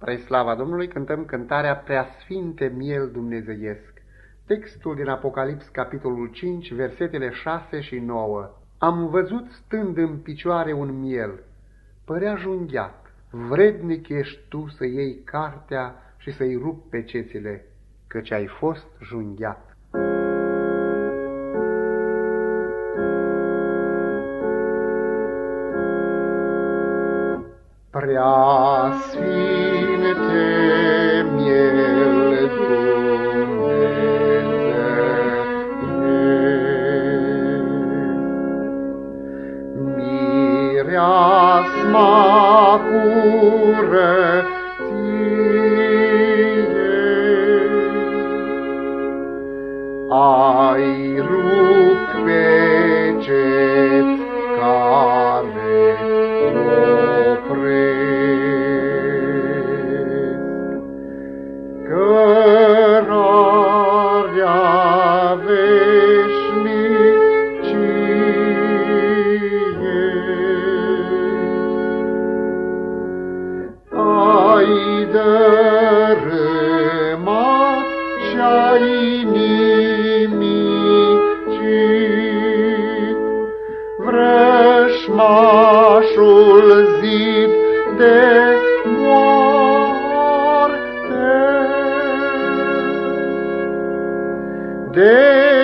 Spre slava Domnului cântăm cântarea Preasfinte miel dumnezeiesc. Textul din Apocalips, capitolul 5, versetele 6 și 9. Am văzut stând în picioare un miel, părea junghiat. Vrednic ești tu să iei cartea și să-i rupi pe cețile, căci ai fost junghiat. Preasfinte miel dumnezeiesc, mireasma curăției, ai rupt pe ceți care cărarea veșniciei, ai dărâmat și-ai nimicit vrășmașul zid de de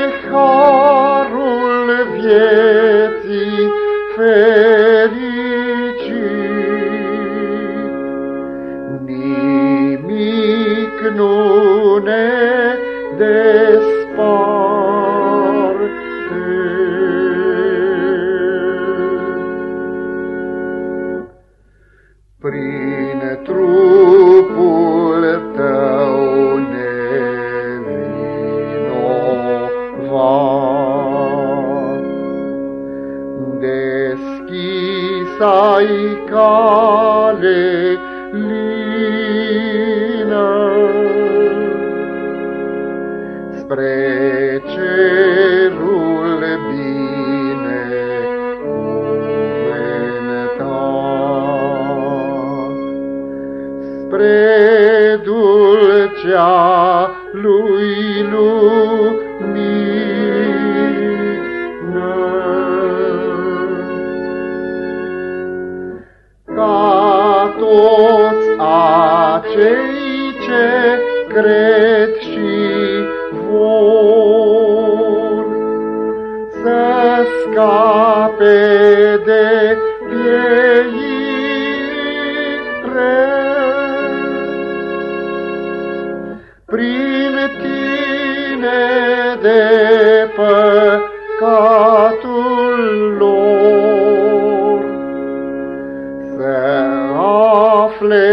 harul vieții fericit. Nimic nu ne desparte. Prin trupul tău deschis-ai cale lină spre cerul binecuvântat, spre dulcea lui lumină. Ca toți acei ce cred și vor să scape de pieire, prin tine de păcatul lor să afle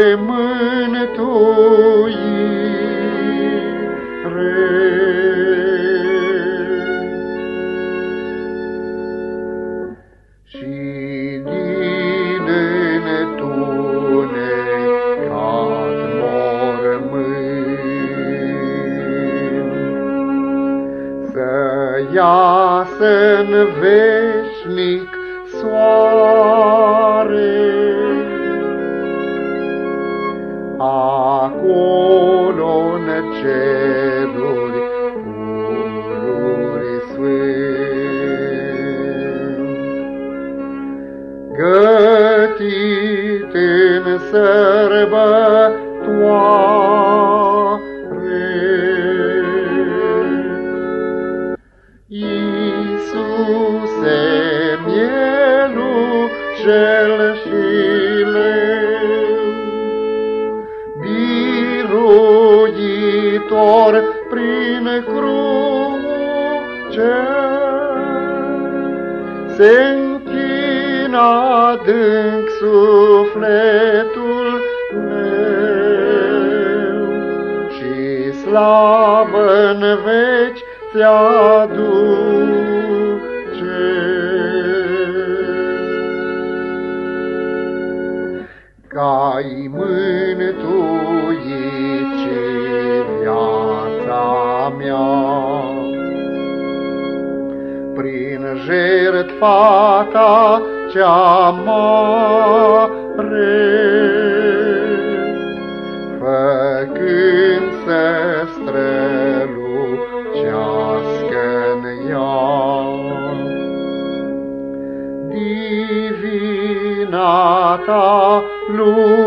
mântuire. Și din întunecat mormânt să iasă-n veșnic soare, acolo-n ceruri pururi sfânt, gătit în sărbătoare. Iisuse, mielușel și leu, biruitor prin cruce, se închină adânc sufletul meu și slavă-n veci ți-aduce. Că-ai mântuit și viața mea prin jertfa ta cea mare,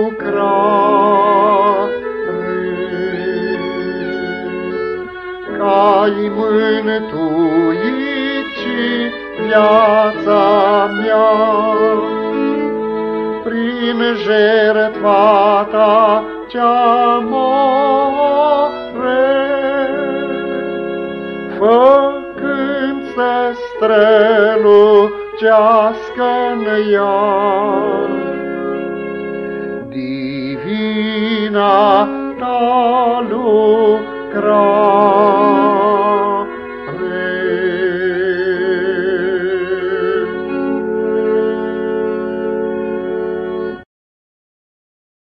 Că-ai mântuit și viața mea, prin jertfa ta cea mare, făcând să strălucească-n ea divina ta lucrare.